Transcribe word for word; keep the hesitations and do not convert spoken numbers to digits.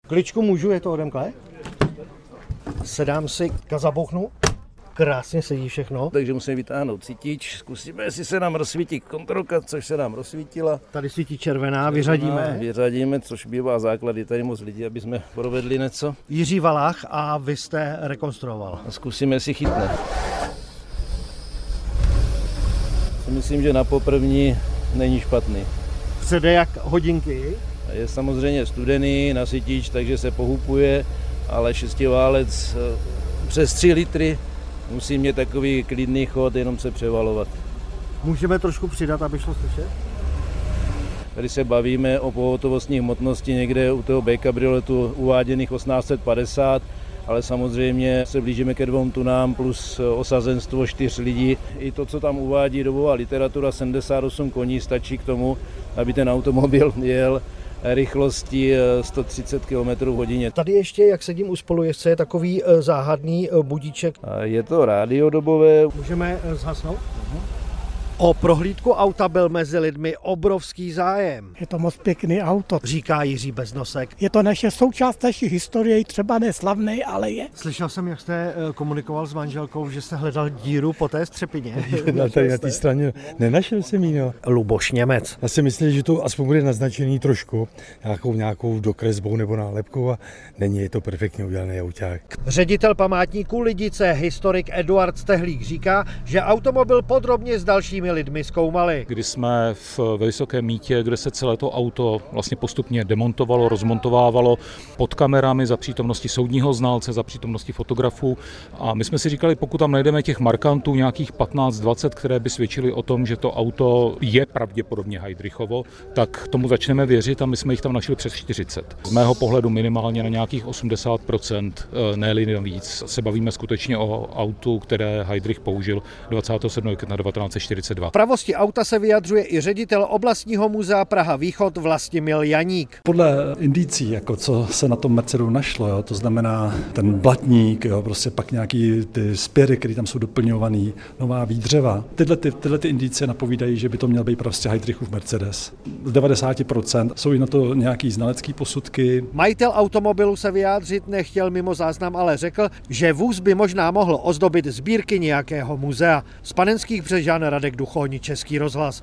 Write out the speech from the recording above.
Kličku můžu, je to odemklé? Sedám si, zabouchnu. Krásně sedí všechno. Takže musíme vytáhnout cítič, zkusíme, jestli se nám rozsvítí kontrolka, což se nám rozsvítila. Tady svítí červená, vyřadíme. Vyřadíme, což bývá základ, je tady moc lidí, aby jsme provedli něco. Jiří Valach a vy jste rekonstruoval. A zkusíme, jestli chytne. Myslím, že na poprvní není špatný. Přede jak hodinky. Je samozřejmě studený na sytič, takže se pohupuje, ale šestiválec přes tři litry musí mít takový klidný chod, jenom se převalovat. Můžeme trošku přidat, aby šlo slyšet? Tady se bavíme o pohotovostní hmotnosti někde u toho B-kabrioletu uváděných osmnáct set padesát, ale samozřejmě se blížíme ke dvou tunám plus osazenstvo čtyř lidí. I to, co tam uvádí dobová literatura, sedmdesát osm koní, stačí k tomu, aby ten automobil jel rychlostí sto třicet kilometrů v hodině. Tady ještě, jak sedím u spolujezdce, je takový záhadný budíček. Je to rádiodobové. Můžeme zhasnout? Uh-huh. O prohlídku auta byl mezi lidmi obrovský zájem. Je to moc pěkný auto, říká Jiří Beznosek. Je to naše součást naší historie, třeba neslavnej, ale je. Slyšel jsem, jak jste komunikoval s manželkou, že jste hledal díru po té střepině. Na tady na té straně nenašel jsem ji, no. Luboš Němec. Já si myslím, že to aspoň bude naznačený trošku nějakou, nějakou dokresbou nebo nálepkou a není, je to perfektně udělaný auták. Ředitel památníku Lidice, historik Eduard Stehlík, říká, že automobil podrobně s dalšími lidmi zkoumali. Kdy jsme v Vysokém Mýtě, kde se celé to auto vlastně postupně demontovalo, rozmontovávalo pod kamerami za přítomnosti soudního znalce, za přítomnosti fotografů. A my jsme si říkali, pokud tam najdeme těch markantů nějakých patnáct dvacet, které by svědčily o tom, že to auto je pravděpodobně Heydrichovo, tak tomu začneme věřit a my jsme jich tam našli přes čtyřicet. Z mého pohledu minimálně na nějakých osmdesát procent, ne-li víc, se bavíme skutečně o autu, které Heydrich použil dvacátého sedmého května devatenáct set čtyřicet dva. V pravosti auta se vyjadřuje i ředitel oblastního muzea Praha Východ Vlastimil Janík. Podle indicí, jako co se na tom Mercedu našlo, jo, to znamená ten blatník, jo, prostě pak nějaký ty spěry, které tam jsou doplňovaný, nová výdřeva. Tyhle, ty, tyhle ty indicie napovídají, že by to měl být prostě Heydrichův Mercedes. Z devadesát procent jsou i na to nějaký znalecký posudky. Majitel automobilu se vyjádřit nechtěl mimo záznam, ale řekl, že vůz by možná mohl ozdobit sbírky nějakého muzea. Z Panenských Břežan Radek Duchoň, Český rozhlas.